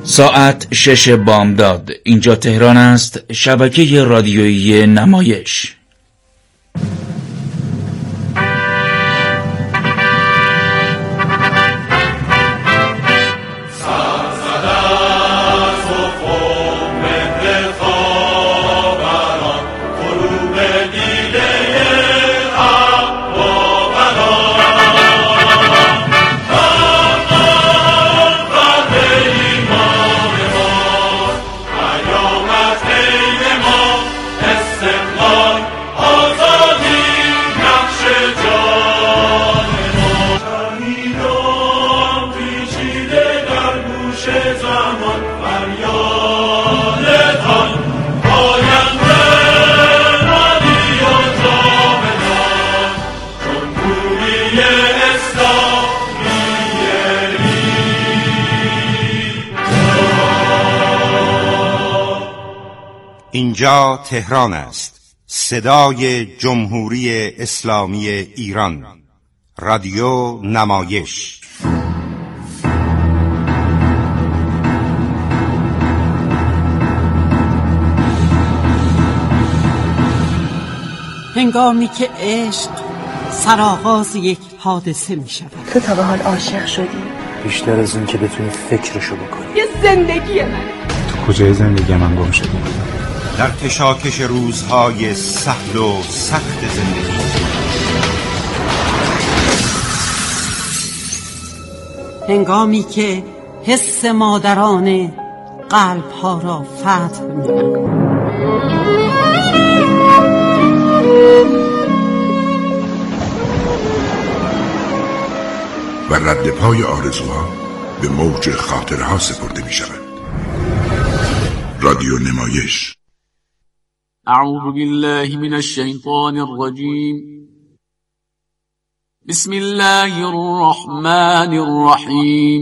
ساعت 6 بامداد. اینجا تهران است، شبکه رادیویی نمایش. اینجا تهران است، صدای جمهوری اسلامی ایران، رادیو نمایش. هنگامی که عشق سرآغاز یک حادثه می شود. تو تا به حال عاشق شدی؟ بیشتر از این که بتونی فکرشو بکنی. یه زندگی منه. تو کجای زندگی من گم شدی؟ در کشاکش روزهای سهل و سخت زندگی. هنگامی که حس مادرانه قلب‌ها را فتح می‌کند. و رد پای آرزوها به موج خاطرها سپرده می شود. رادیو نمایش. اعوذ بالله من الشیطان الرجیم. بسم الله الرحمن الرحیم.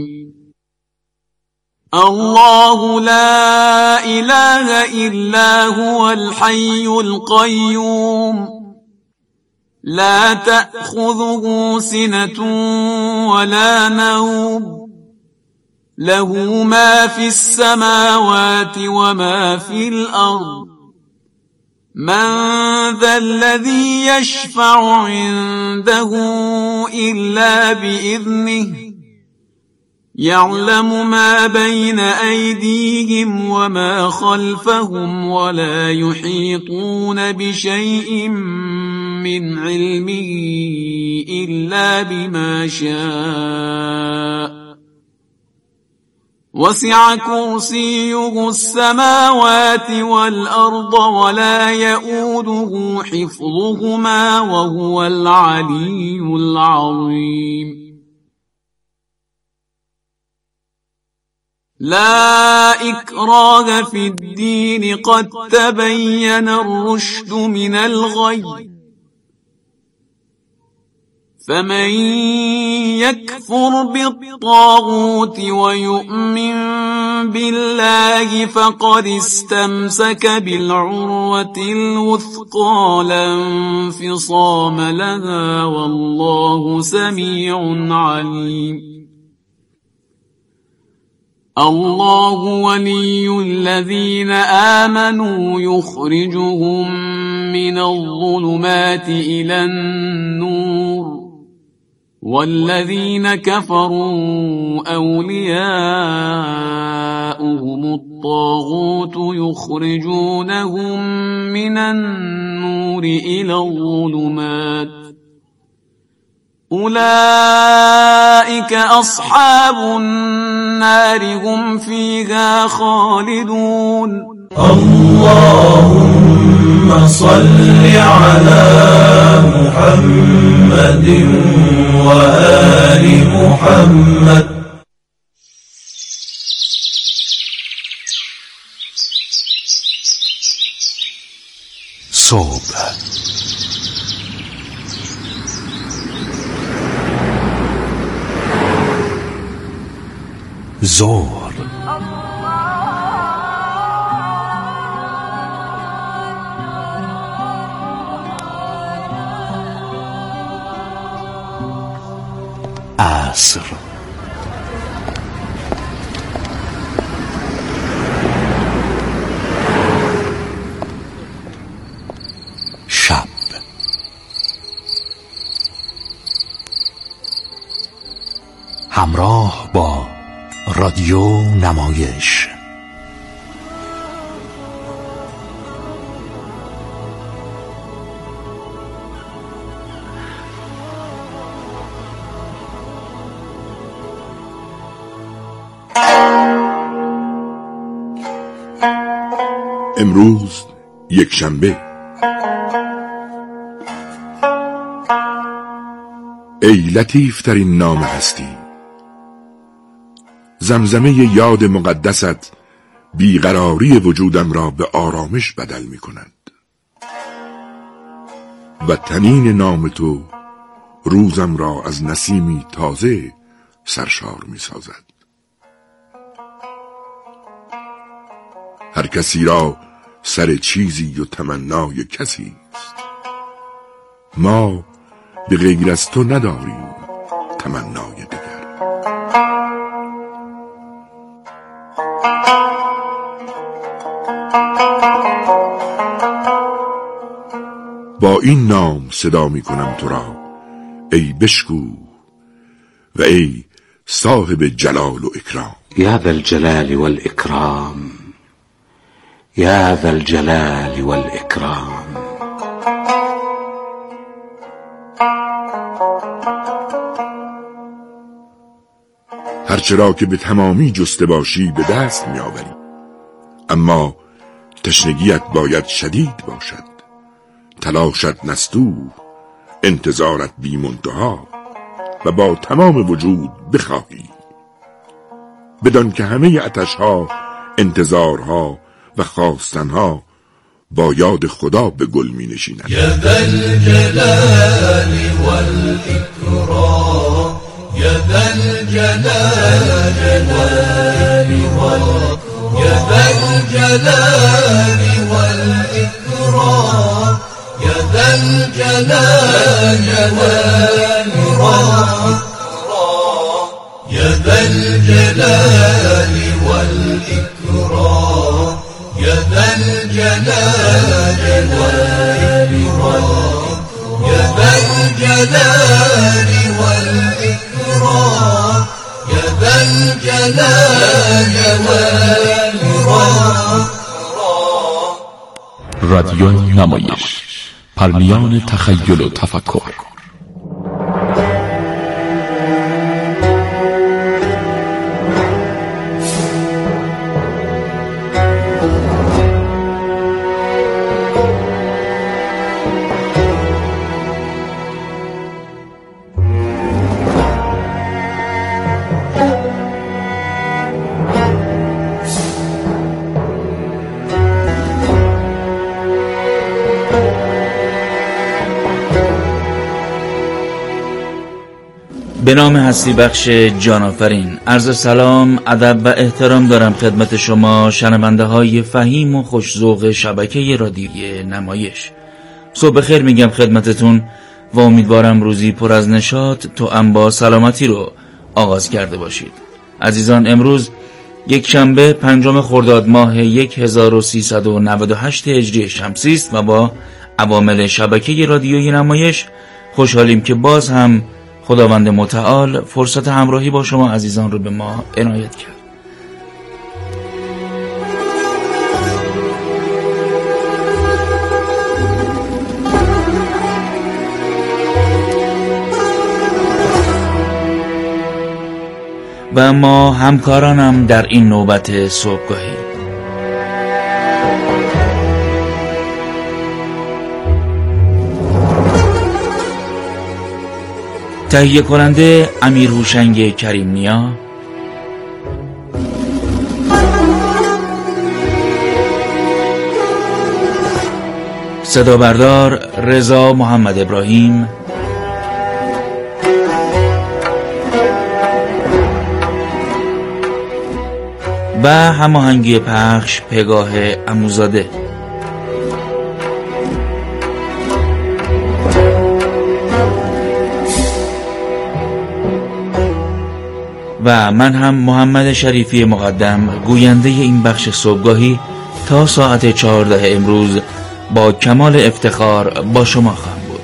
الله لا اله الا هو الحي القيوم لا تأخذه سنة ولا نوم له ما في السماوات وما في الأرض من ذا الذي يشفع عنده إلا بإذنه يعلم ما بين أيديهم وما خلفهم ولا يحيطون بشيء من علمه إلا بما شاء وسع كرسيه السماوات والأرض ولا يؤوده حفظهما وهو العلي العظيم لا إكراه في الدين قد تبين الرشد من الغي فمن يكفر بالطاغوت ويؤمن بالله فقد استمسك بالعروة الوثقى لا انفصام لها والله سميع عليم الله ولي الذين آمنوا يخرجهم من الظلمات إلى النور والذين كفروا أولياؤهم الطاغوت يخرجونهم من النور إلى الظلمات أولئك أصحاب النار هم فيها خالدون اللهم صل على محمد وآل محمد. صبح ظهر عصر همراه با رادیو نمایش. امروز یک شنبه. ای لطیف ترین نام هستی، زمزمه یاد مقدست بیقراری وجودم را به آرامش بدل می کند و تنین نام تو روزم را از نسیمی تازه سرشار می سازد. هر کسی را سر چیزی و تمنای کسی است، ما به غیر از تو نداریم تمنای دیگر. با این نام صدا می کنم تو را ای بشکو و ای صاحب جلال و اکرام. یا ذا الجلال والاکرام، یا ذا الجلال والاکرام. هرچرا که به تمامی جسته باشی به دست می آوری، اما تشنگیت باید شدید باشد، تلاشت نستوه، انتظارت بی منتها و با تمام وجود بخواهی، بدان که همه عطشها، انتظارها و خواستنها با یاد خدا به گل می نشیند. یا ذا الجلال والاکرام، یا ذا الجلال والاکرام، یا ذا الجلال والاکرام، یا ذا الجلال والاکرام، یا ذا الجلال والاکرام، یا ذا الجلال والاکرام، یا ذا الجلال والاکرام، یا ذا الجلال والاکرام. رادیو نمایش، پرمیان تخیل و تفکر. به نام هستی بخش جانافرین، عرض سلام، ادب و احترام دارم خدمت شما شنونده های فهیم و خوش‌ذوق شبکه رادیویی نمایش. صبح خیر میگم خدمتتون و امیدوارم روزی پر از نشاط توأم با سلامتی رو آغاز کرده باشید. عزیزان، امروز یک شنبه 5 خرداد ماه 1398 هجری شمسی است و با عوامل شبکه رادیویی نمایش خوشحالیم که باز هم خداوند متعال فرصت همراهی با شما عزیزان رو به ما عنایت کرد. و ما همکارانم در این نوبت صبحگاهی تهیه کننده امیر هوشنگ کریم نیا، صدا بردار رضا محمد ابراهیم، و هماهنگی پخش پگاه عموزاده. و من هم محمد شریفی مقدم گوینده این بخش صبحگاهی تا ساعت 14 امروز با کمال افتخار با شما خواهم بود.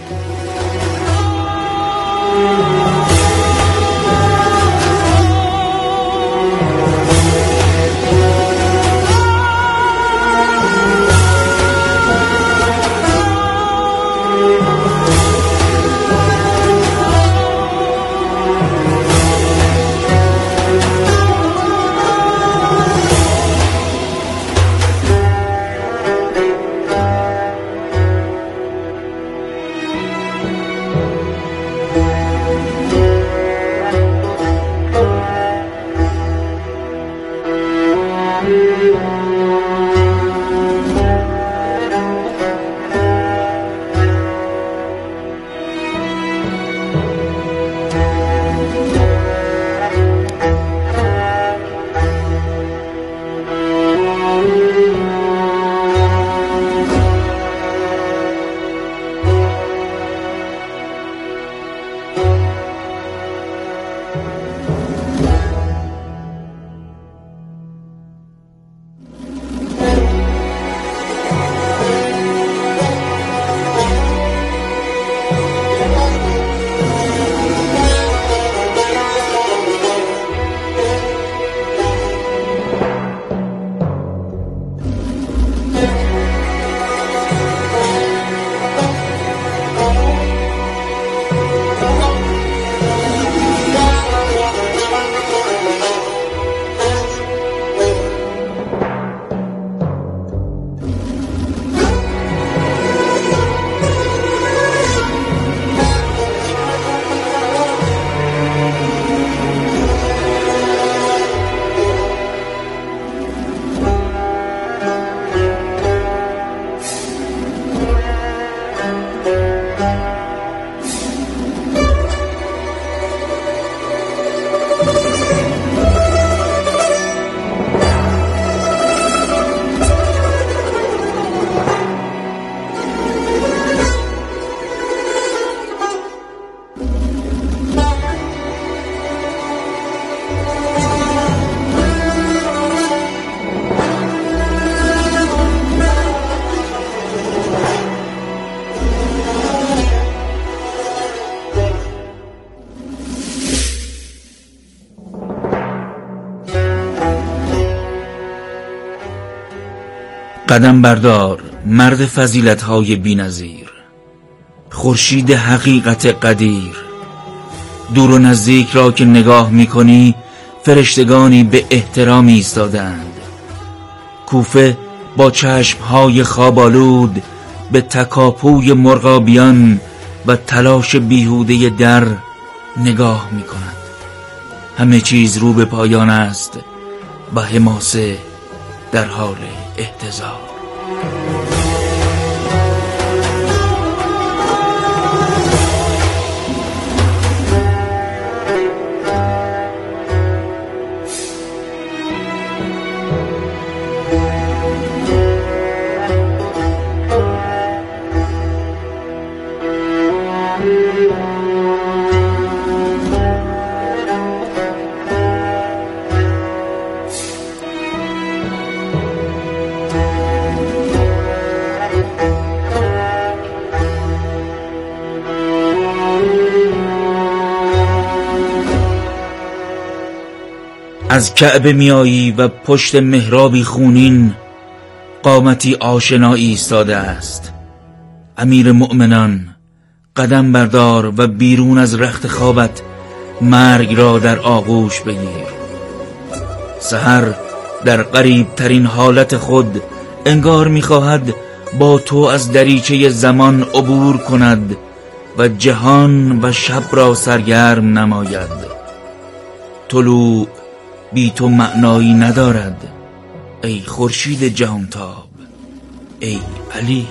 قدم بردار مرد فضیلت‌های بی‌نظیر، خورشید حقیقت قدیر. دور و نزدیک را که نگاه می‌کنی فرشتگانی به احترام ایستادند. کوفه با چشم‌های خواب‌آلود به تکاپوی مرغابیان و تلاش بیهوده در نگاه می‌کند. همه چیز رو به پایان است و حماسه در حال احتضار. از کعبه میایی و پشت محرابی خونین قامتی آشنا ایستاده است. امیر مؤمنان، قدم بردار و بیرون از رخت خوابت مرگ را در آغوش بگیر. سحر در قریب ترین حالت خود انگار میخواهد با تو از دریچه زمان عبور کند و جهان و شب را سرگرم نماید. طلوع بی تو معنایی ندارد ای خورشید جهانتاب، ای علی.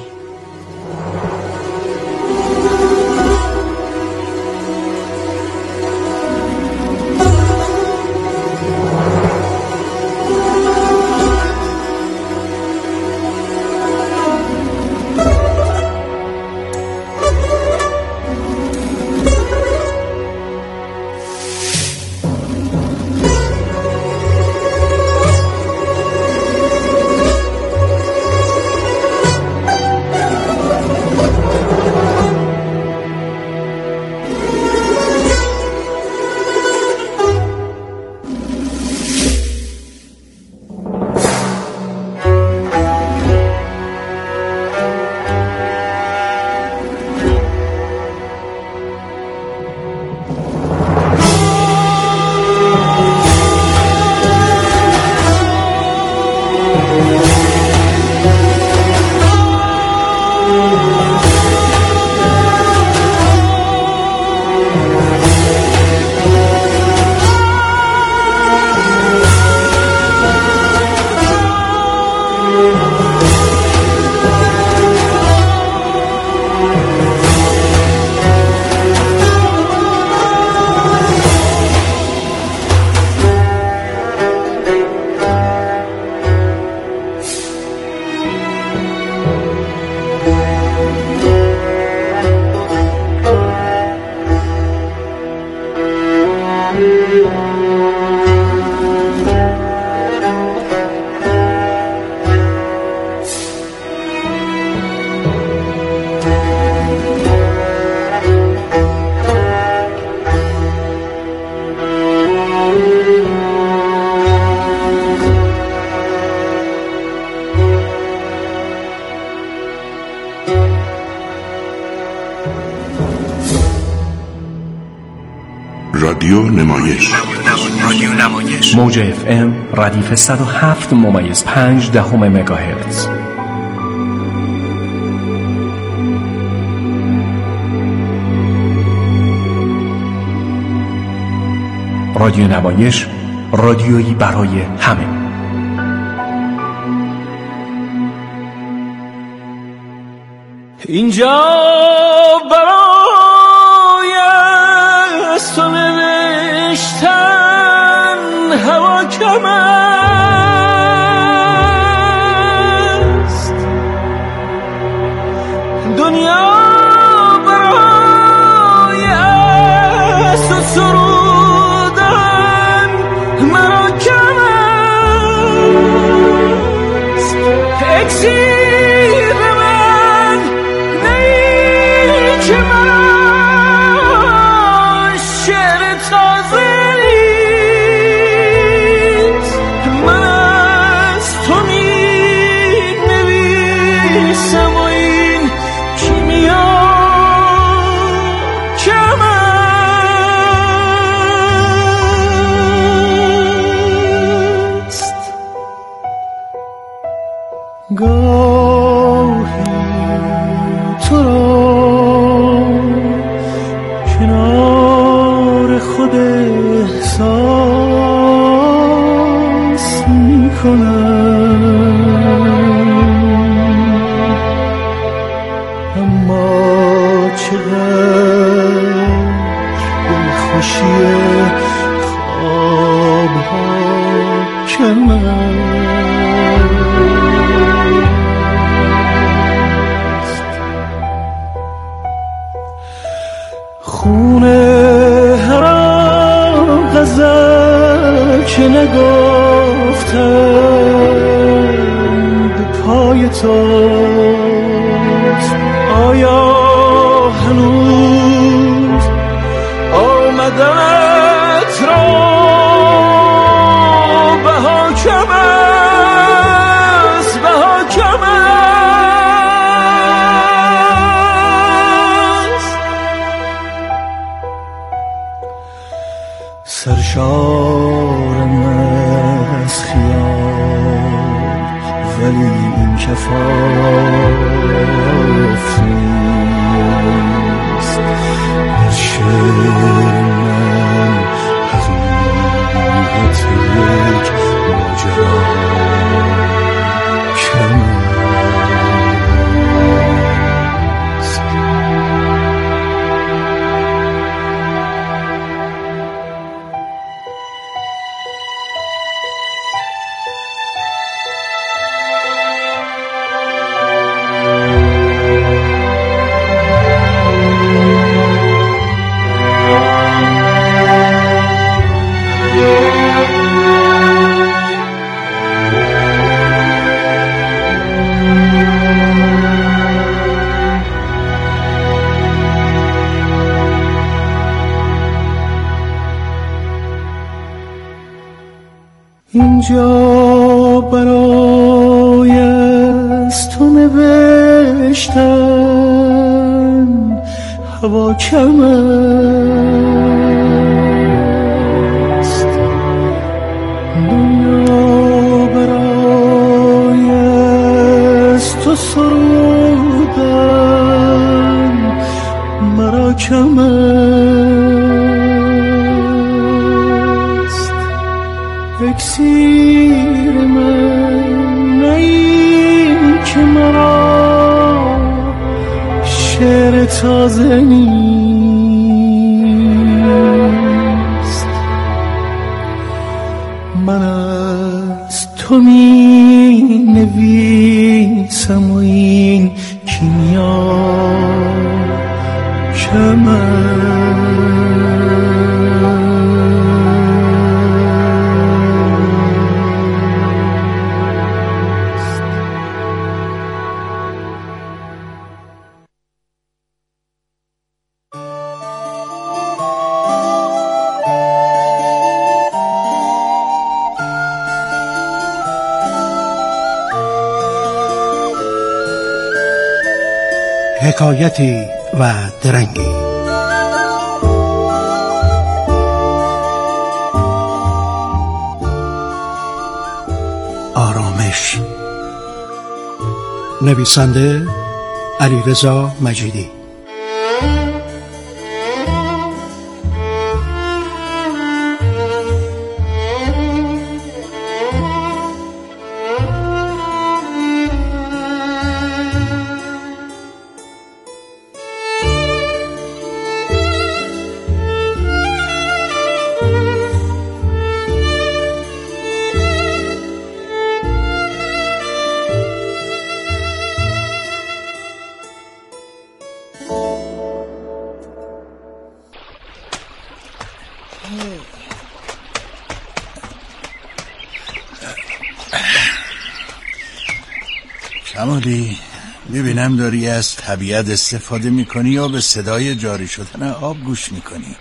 رادیو نمایش موج FM ردیف 107.5 مگاهرتز. رادیو نمایش، رادیویی برای همه. اینجا برای از تو نوشتن هوا کم است، دنیا برای از تو سرودن مرا کم است. اکسیر من نیچه مرا شعر تازه نیست، من از تو می نویسم کنم، اما چقدر دلخوشی خوابها کم است. خونه هران غزل که نگفتند پای توست، آیا هنوز آمدت را بها کم است، بها کم است. سرشارم از خیال ولی این کفاف نیست. هر شعر من حقیقت یک ماجرا کم است. اینجا برای از تو نوشتن هوا کم است. دنیا برای از تو سرودن مرا کم است. اکسیر من نئی که مرا شعر تازه نیست. من از تو می نویسم و این کیمیا کم است. حکایتی و درنگی. آرامش. نویسنده علیرضا مجیدی. کمالی، میبینم داری از طبیعت استفاده میکنی یا به صدای جاری شدن آب گوش میکنی؟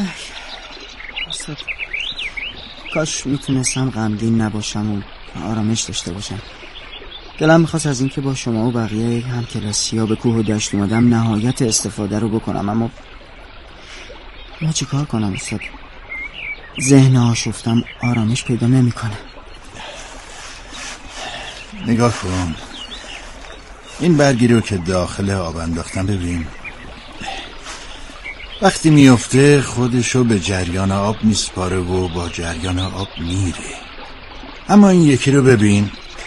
کاش میتونستم غمگین نباشم و آرامش داشته باشم. دلم میخواست از اینکه با شما و بقیه هم کلاسی‌ها به کوه و دشت اومدم نهایت استفاده رو بکنم، اما چی کار کنم استاد؟ ذهن آشفتم آرامش پیدا نمیکنه. نگاه کن، این برگی رو که داخل آب انداختم ببین. وقتی میفته خودشو به جریان آب میسپاره و با جریان آب میره. اما این یکی رو ببین.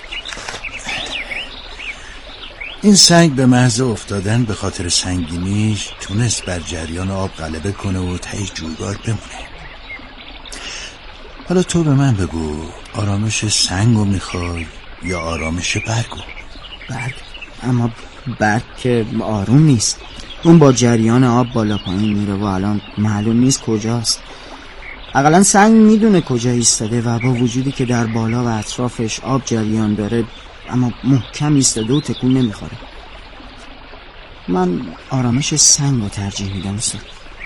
این سنگ به محض افتادن به خاطر سنگینیش تونست بر جریان آب غلبه کنه و تهش جویبار بمونه. حالا تو به من بگو، آرامش سنگو میخوای یا آرامش برگو؟ برگ؟ اما برگ که آروم نیست. اون با جریان آب بالا پایین میره و الان معلوم نیست کجاست. اقلا سنگ میدونه کجا ایستاده و با وجودی که در بالا و اطرافش آب جریان داره اما محکم ایستاده و تکون نمیخوره. من آرامش سنگ رو ترجیح میدم استاد.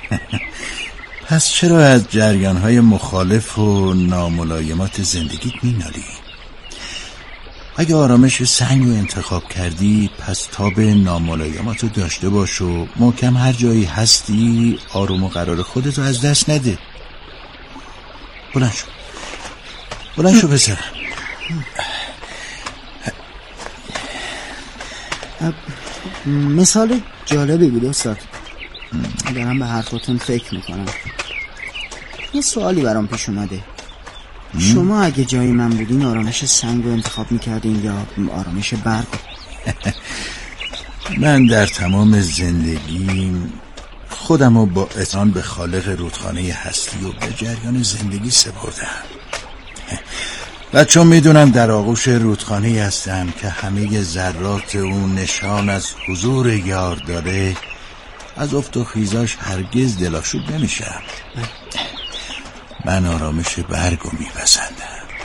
پس چرا از جریانهای مخالف و ناملایمات زندگیت مینالی؟ اگه آرامش سنگ رو انتخاب کردی پس تاب ناملایمات رو داشته باش و محکم هر جایی هستی آروم و قرار خودت رو از دست نده. بلند شو پسرم. مثال جالبی بود استاد. دارم به حرفاتون فکر میکنم. یه سوالی برام پیش اومده. شما اگه جای من بودین آرامش سنگ رو انتخاب میکردین یا آرامش برق؟ من در تمام زندگیم خودم رو با اطمینان به خالق رودخانه هستی و به جریان زندگی سپردم و چون میدونم در آغوش رودخانه هستم که همه ذرات اون نشان از حضور یار داره، از افت و خیزاش هرگز دلاشوب نمیشم. من آرامش برگو میپسندم.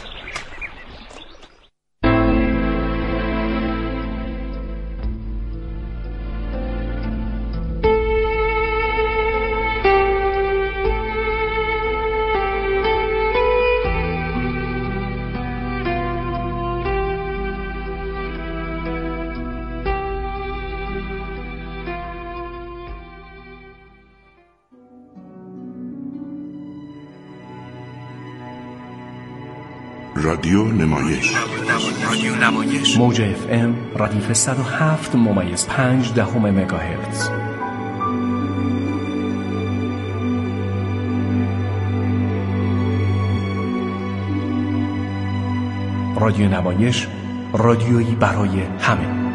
رادیو نمایش موج FM ردیف 107.5 مگاهرتز. رادیو نمایش، رادیویی برای همه.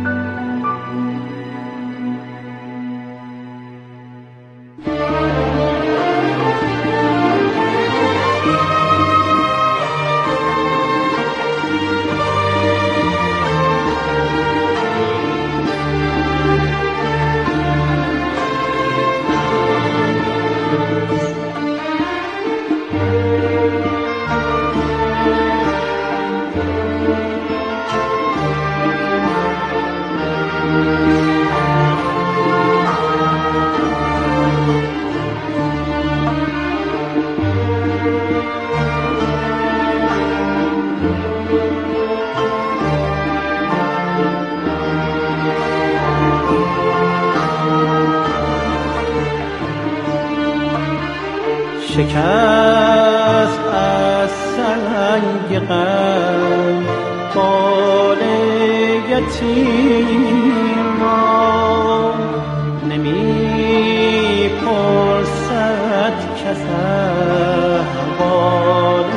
شکست از سنگ غم بال یتیما، نمی پرسد کس احوال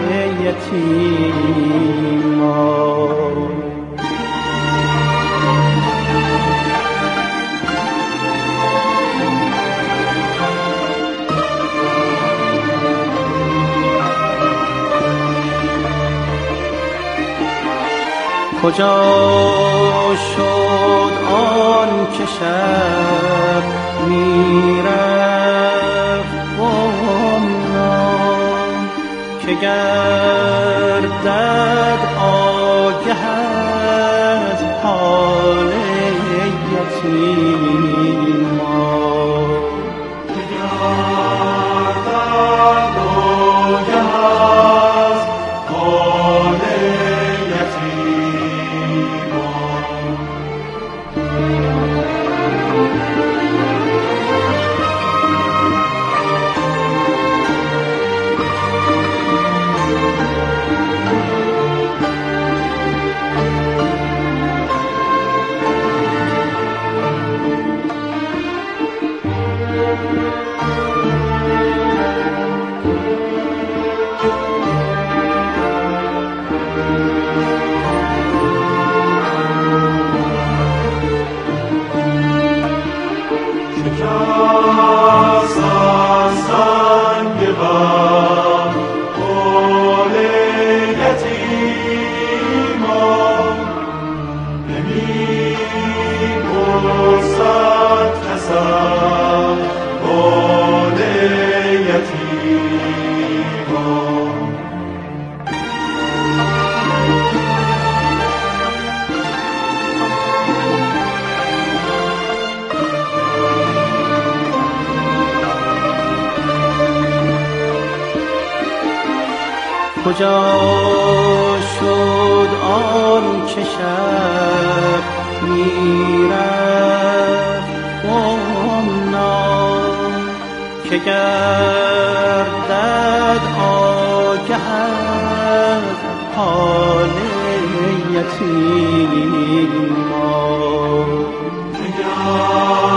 یتیما. کجا شد آن که شب میرفت گمنام، که گردد آگه از حال یتیما. کجا شد آن که شب میرفت گمنام که گردد آگه از حال یتیمان